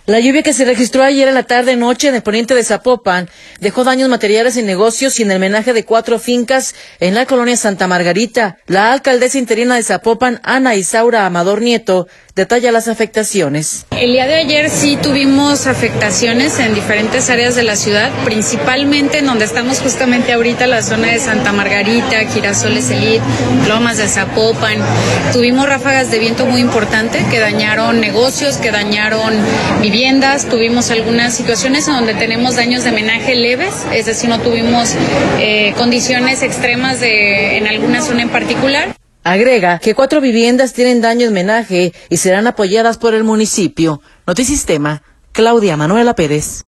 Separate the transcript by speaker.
Speaker 1: La lluvia que se registró ayer en la tarde-noche en el poniente de Zapopan dejó daños materiales en negocios y en el menaje de 4 fincas en la colonia Santa Margarita. La alcaldesa interina de Zapopan, Ana Isaura Amador Nieto, detalla las afectaciones.
Speaker 2: El día de ayer sí tuvimos afectaciones en diferentes áreas de la ciudad, principalmente en donde estamos justamente ahorita, la zona de Santa Margarita, Girasoles Elite, Lomas de Zapopan. Tuvimos ráfagas de viento muy importantes que dañaron negocios, que dañaron viviendas. Tuvimos algunas situaciones en donde tenemos daños de menaje leves, es decir, no tuvimos condiciones extremas en alguna zona en particular.
Speaker 1: Agrega que 4 viviendas tienen daño en menaje y serán apoyadas por el municipio. Notisistema, Claudia Manuela Pérez.